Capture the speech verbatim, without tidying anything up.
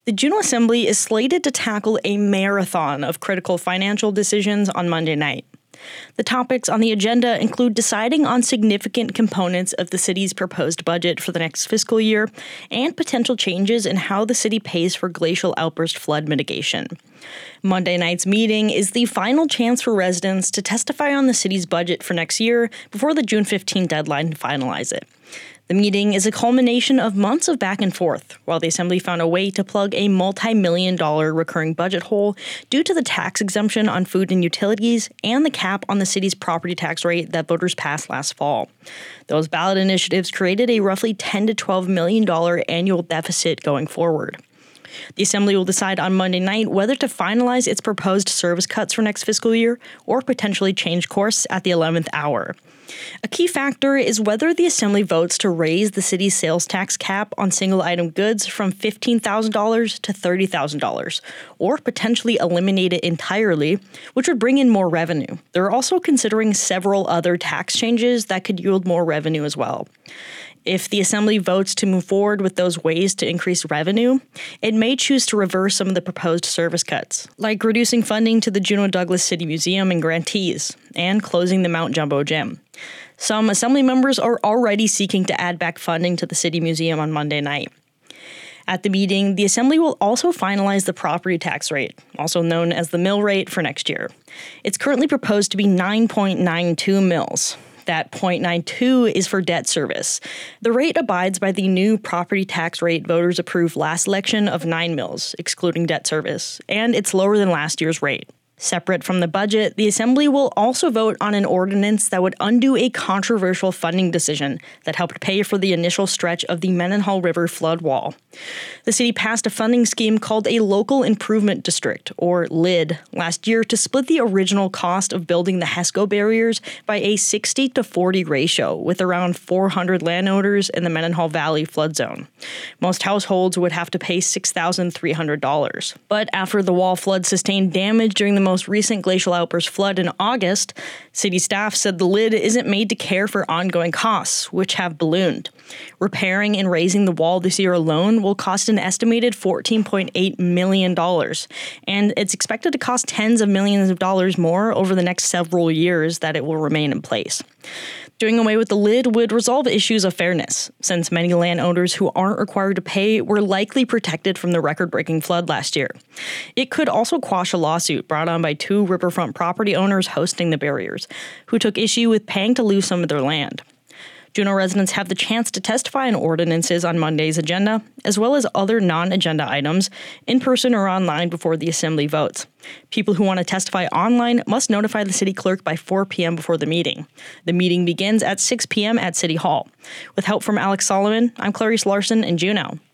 The Juneau Assembly is slated to tackle a marathon of critical financial decisions on Monday night. The topics on the agenda include deciding on significant components of the city's proposed budget for the next fiscal year and potential changes in how the city pays for glacial outburst flood mitigation. Monday night's meeting is the final chance for residents to testify on the city's budget for next year before the June fifteenth deadline to finalize it. The meeting is a culmination of months of back and forth, while the Assembly found a way to plug a multi-million dollar recurring budget hole due to the tax exemption on food and utilities and the cap on the city's property tax rate that voters passed last fall. Those ballot initiatives created a roughly ten to twelve million dollars annual deficit going forward. The Assembly will decide on Monday night whether to finalize its proposed service cuts for next fiscal year or potentially change course at the eleventh hour. A key factor is whether the Assembly votes to raise the city's sales tax cap on single-item goods from fifteen thousand dollars to thirty thousand dollars, or potentially eliminate it entirely, which would bring in more revenue. They're also considering several other tax changes that could yield more revenue as well. If the Assembly votes to move forward with those ways to increase revenue, it may choose to reverse some of the proposed service cuts, like reducing funding to the Juneau Douglas City Museum and grantees, and closing the Mount Jumbo Gym. Some Assembly members are already seeking to add back funding to the City Museum on Monday night. At the meeting, the Assembly will also finalize the property tax rate, also known as the mill rate, for next year. It's currently proposed to be nine point nine two mils. That zero point nine two is for debt service. The rate abides by the new property tax rate voters approved last election of nine mils, excluding debt service, and it's lower than last year's rate. Separate from the budget, the Assembly will also vote on an ordinance that would undo a controversial funding decision that helped pay for the initial stretch of the Mendenhall River flood wall. The city passed a funding scheme called a Local Improvement District, or L I D, last year to split the original cost of building the HESCO barriers by a sixty to forty ratio, with around four hundred landowners in the Mendenhall Valley flood zone. Most households would have to pay six thousand three hundred dollars. But after the wall flood sustained damage during the most recent glacial outburst flood in August, city staff said the L I D isn't made to care for ongoing costs, which have ballooned. Repairing and raising the wall this year alone will cost an estimated fourteen point eight million dollars, and it's expected to cost tens of millions of dollars more over the next several years that it will remain in place. Doing away with the L I D would resolve issues of fairness, since many landowners who aren't required to pay were likely protected from the record-breaking flood last year. It could also quash a lawsuit brought on by two riverfront property owners hosting the barriers, who took issue with paying to lose some of their land. Juneau residents have the chance to testify on ordinances on Monday's agenda, as well as other non-agenda items, in person or online before the Assembly votes. People who want to testify online must notify the city clerk by four p.m. before the meeting. The meeting begins at six p.m. at City Hall. With help from Alex Solomon, I'm Clarice Larson in Juneau.